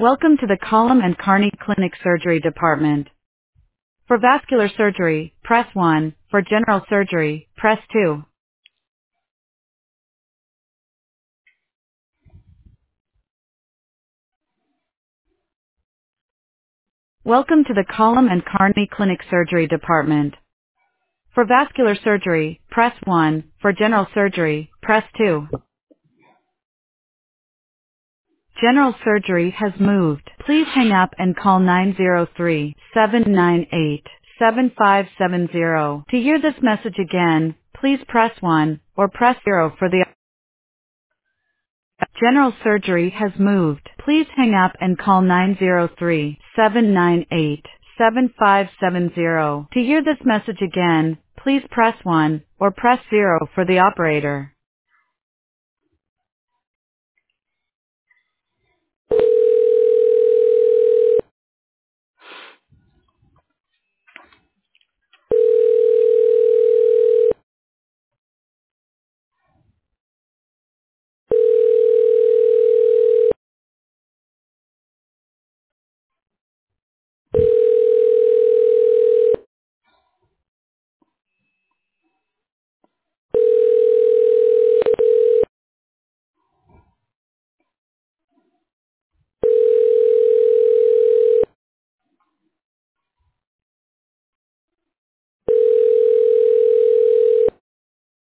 Welcome to the Column and Carney Clinic Surgery Department. For vascular surgery, press 1. For general surgery, press 2. Welcome to the Column and Carney Clinic Surgery Department. For vascular surgery, press 1. For general surgery, press 2. General surgery has moved. Please hang up and call 903-798-7570. To hear this message again, please press 1 or press 0 for the general surgery has moved. Please hang up and call 903-798-7570. To hear this message again, please press 1 or press 0 for the operator.